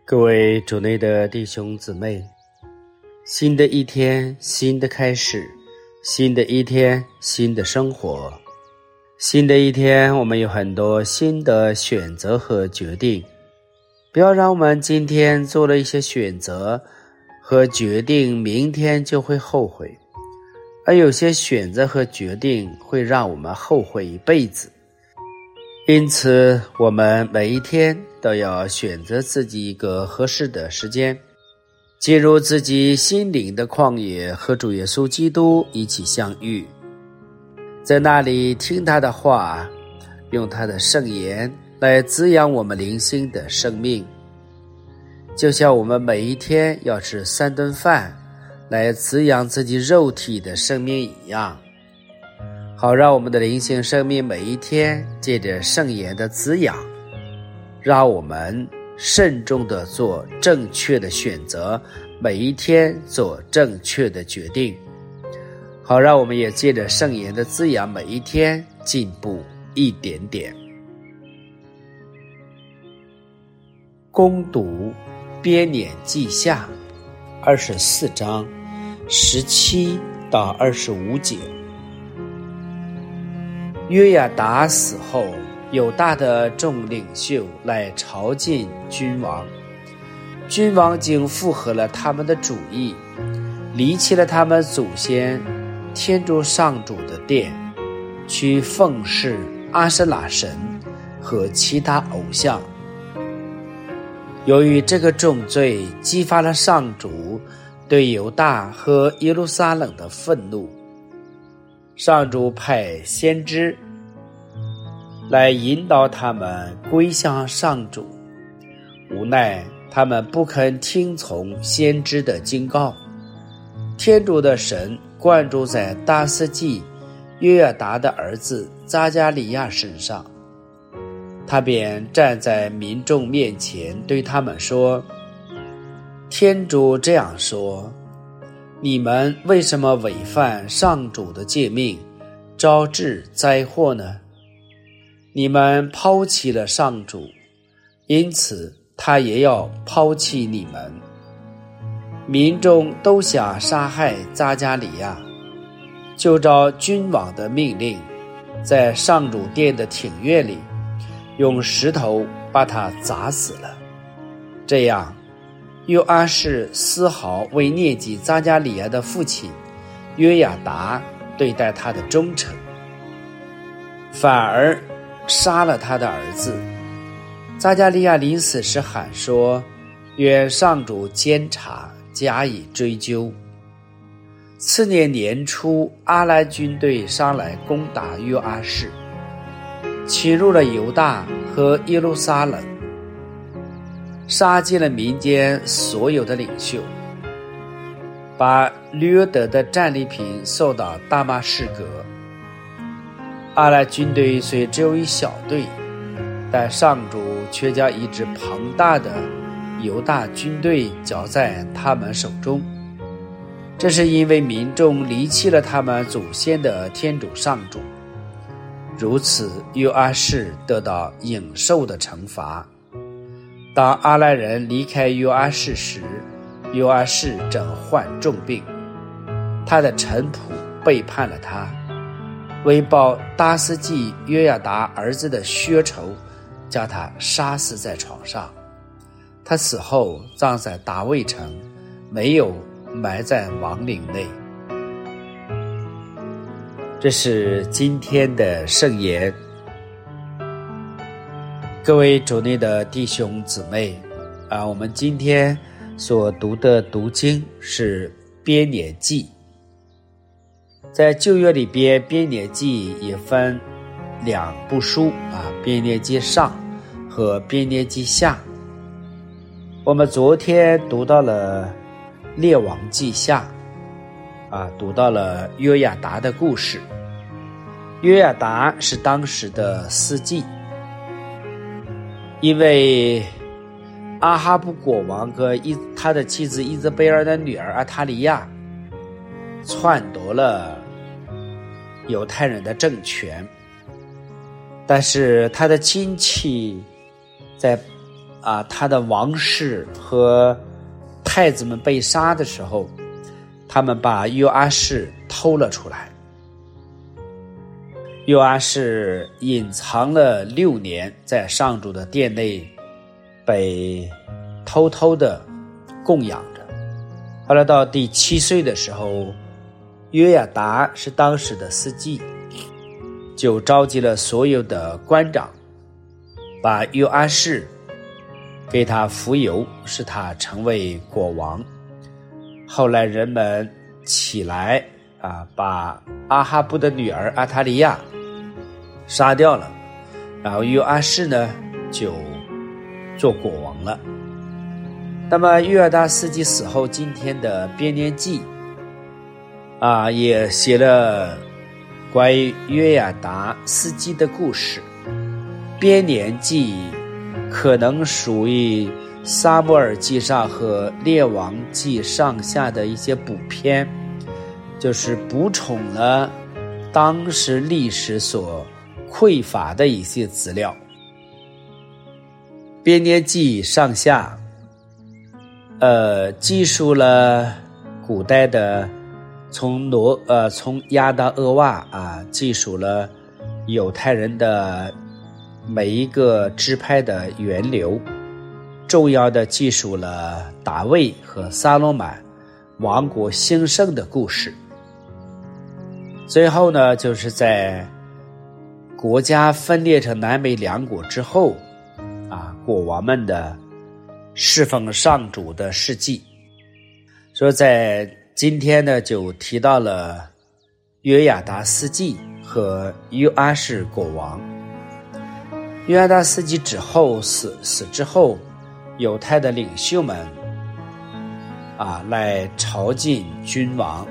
各位主内的弟兄姊妹，新的一天，新的开始，新的一天，新的生活。新的一天，我们有很多新的选择和决定。不要让我们今天做了一些选择和决定，明天就会后悔。而有些选择和决定会让我们后悔一辈子。因此，我们每一天都要选择自己一个合适的时间，进入自己心灵的旷野，和主耶稣基督一起相遇，在那里听他的话，用他的圣言来滋养我们灵性的生命。就像我们每一天要吃3顿饭来滋养自己肉体的生命一样，好让我们的灵性生命每一天借着圣言的滋养，让我们慎重地做正确的选择，每一天做正确的决定，好让我们也借着圣言的滋养，每一天进步一点点。攻读编年记下24章17到25节。约亚达死后，犹大的众领袖来朝见君王，君王竟附和了他们的主意，离弃了他们祖先天主上主的殿，去奉事阿舍拉神和其他偶像。由于这个重罪激发了上主对犹大和耶路撒冷的愤怒，上主派先知来引导他们归向上主，无奈他们不肯听从先知的警告。天主的神灌注在大司祭约亚达的儿子匝加利亚身上，他便站在民众面前对他们说：天主这样说，你们为什么违反上主的诫命，招致灾祸呢？你们抛弃了上主，因此他也要抛弃你们。民众都想杀害匝加利亚，就照君王的命令，在上主殿的庭院里用石头把他砸死了。这样，约阿士丝毫未念及匝加利亚的父亲约亚达对待他的忠诚，反而杀了他的儿子。匝加利亚临死时喊说：愿上主监察，加以追究。次年年初，阿兰军队上来攻打约阿士，侵入了犹大和耶路撒冷，杀尽了民间所有的领袖，把掠得的战利品送到大马士革。阿兰军队虽只有一小队，但上主却将一支庞大的犹大军队交在他们手中。这是因为民众离弃了他们祖先的天主上主，如此约阿士得到应受的惩罚。当阿兰人离开约阿士时，约阿士正患重病，他的臣仆背叛了他，为报大司祭约亚达儿子的血仇，将他杀死在床上。他死后葬在大卫城，没有埋在王陵内。这是今天的圣言。各位主内的弟兄姊妹我们今天所读的读经是编年记。在旧约里边，编年记也分2部书编年记上和编年记下。我们昨天读到了列王记下读到了约亚达的故事。约亚达是当时的司祭，因为阿哈布国王和他的妻子伊泽贝尔的女儿阿塔利亚篡夺了犹太人的政权，但是他的亲戚在他的王室和太子们被杀的时候，他们把约阿士偷了出来。约阿士隐藏了6年，在上主的殿内被偷偷的供养着。后来到第7岁的时候，约亚达是当时的司祭，就召集了所有的官长，把约阿士给他服油，使他成为国王。后来人们起来把阿哈布的女儿阿塔利亚杀掉了，然后约阿士呢就做国王了。那么约亚达司祭死后，今天的编年记也写了关于约亚达司祭的故事。编年记可能属于撒母耳记上和列王记上下的一些补篇，就是补充了当时历史所匮乏的一些资料。编年记上下记述了古代的从亚当俄瓦记述了犹太人的每一个支派的源流，重要的记述了大卫和撒罗满王国兴盛的故事。最后呢，就是在国家分裂成南北2国之后国王们的侍奉上主的事迹。所以在今天呢，就提到了约亚达司祭和约阿士国王。约亚达司祭死之后，犹太的领袖们来朝觐君王。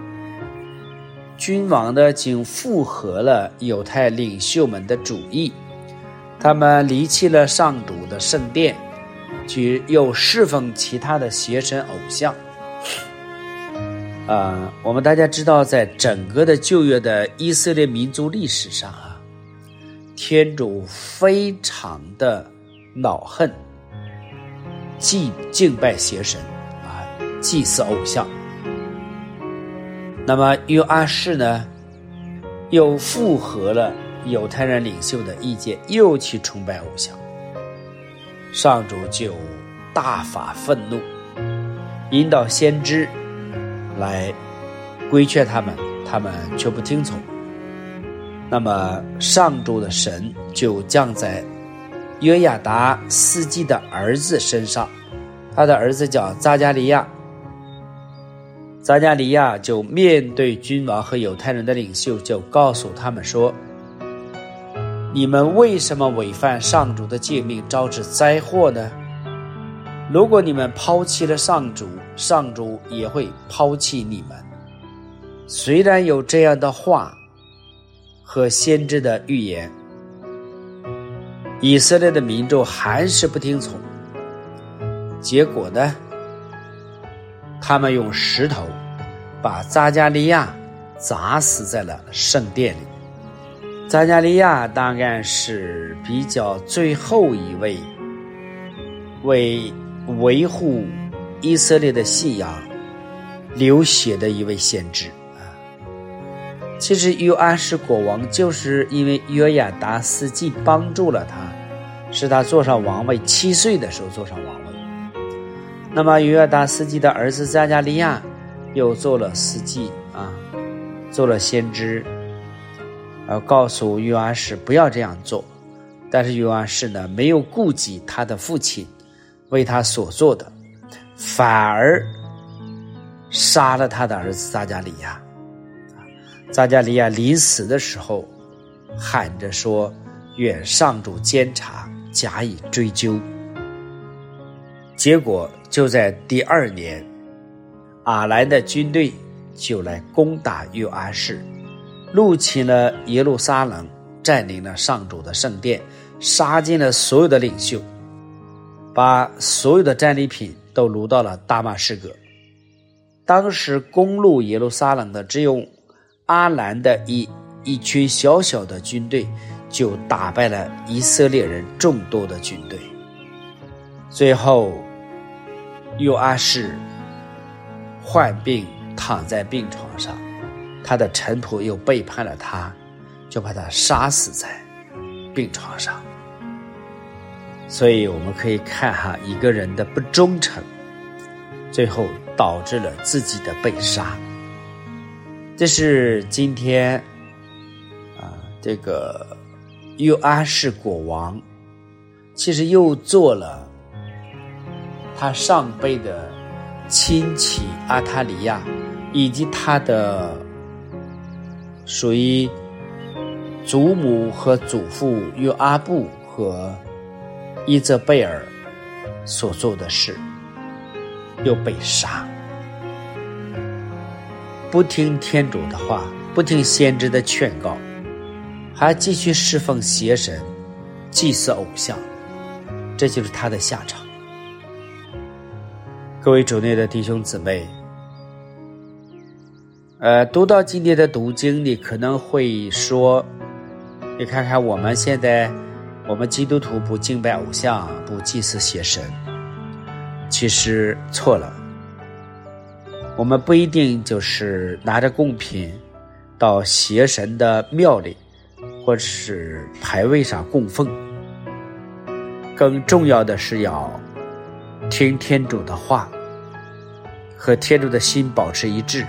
君王呢，竟附和了犹太领袖们的主意，他们离弃了上主的圣殿，又侍奉其他的邪神偶像。我们大家知道，在整个的旧约的以色列民族历史上天主非常的恼恨敬拜邪神祭祀偶像。那么约阿士呢，又附和了犹太人领袖的意见，又去崇拜偶像。上主就大发愤怒，引导先知来规劝他们，他们却不听从。那么上主的神就降在约亚达司祭的儿子身上，他的儿子叫匝加利亚。匝加利亚就面对君王和犹太人的领袖，就告诉他们说，你们为什么违反上主的诫命，招致灾祸呢？如果你们抛弃了上主，上主也会抛弃你们。虽然有这样的话和先知的预言，以色列的民众还是不听从。结果呢，他们用石头把匝加利亚砸死在了圣殿里。匝加利亚大概是比较最后一位为维护以色列的信仰流血的一位先知。其实约阿士国王就是因为约亚达司祭帮助了他，使他坐上王位，7岁的时候坐上王位。那么约亚达司祭的儿子匝加利亚又做了司祭做了先知，告诉约阿士不要这样做。但是约阿士呢，没有顾及他的父亲为他所做的，反而杀了他的儿子匝加利亚。匝加利亚临死的时候喊着说，愿上主监察，加以追究。结果就在第2年，阿兰的军队就来攻打约阿士，入侵了耶路撒冷，占领了上主的圣殿，杀尽了所有的领袖，把所有的战利品都掳到了大马士革。当时攻入耶路撒冷的只有阿兰的一群小小的军队，就打败了以色列人众多的军队。 最后约阿施患病躺在病床上，他的臣仆又背叛了他，就把他杀死在病床上。所以我们可以看一个人的不忠诚，最后导致了自己的被杀。这是今天这个约阿施国王其实又做了他上辈的亲戚阿塔利亚以及他的属于祖母和祖父约阿布和伊泽贝尔所做的事，又被杀。不听天主的话，不听先知的劝告，还继续侍奉邪神，祭祀偶像，这就是他的下场。各位主内的弟兄姊妹，读到今天的读经，你可能会说，你看看我们现在，我们基督徒不敬拜偶像，不祭祀邪神，其实错了。我们不一定就是拿着贡品到邪神的庙里或者是牌位上供奉，更重要的是要听天主的话，和天主的心保持一致。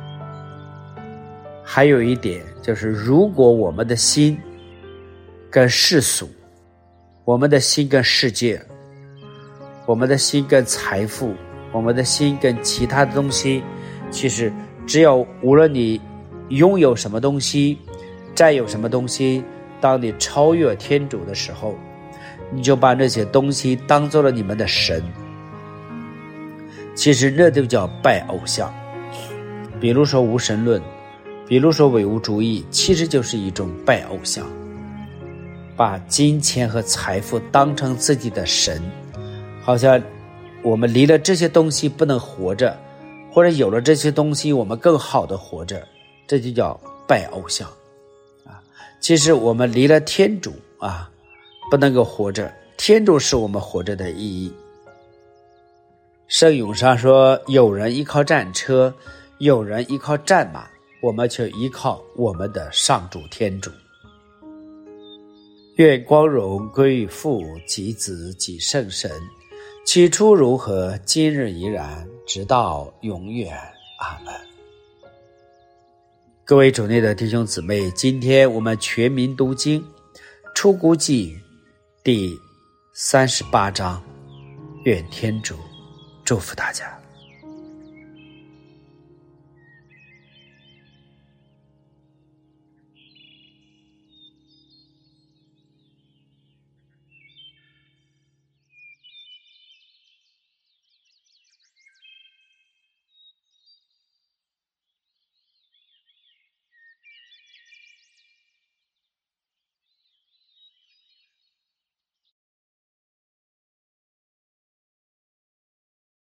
还有一点就是，如果我们的心跟世俗，我们的心跟世界，我们的心跟财富，我们的心跟其他的东西，其实只要无论你拥有什么东西，占有什么东西，当你超越天主的时候，你就把那些东西当做了你们的神，其实那就叫拜偶像。比如说无神论，比如说唯物主义，其实就是一种拜偶像，把金钱和财富当成自己的神，好像我们离了这些东西不能活着，或者有了这些东西我们更好的活着，这就叫拜偶像其实我们离了天主不能够活着，天主是我们活着的意义。圣咏上说，有人依靠战车，有人依靠战马，我们却依靠我们的上主天主。愿光荣归于父及子及圣神，起初如何，今日依然，直到永远。阿们。各位主内的弟兄姊妹，今天我们全民读经出谷记第38章，愿天主祝福大家。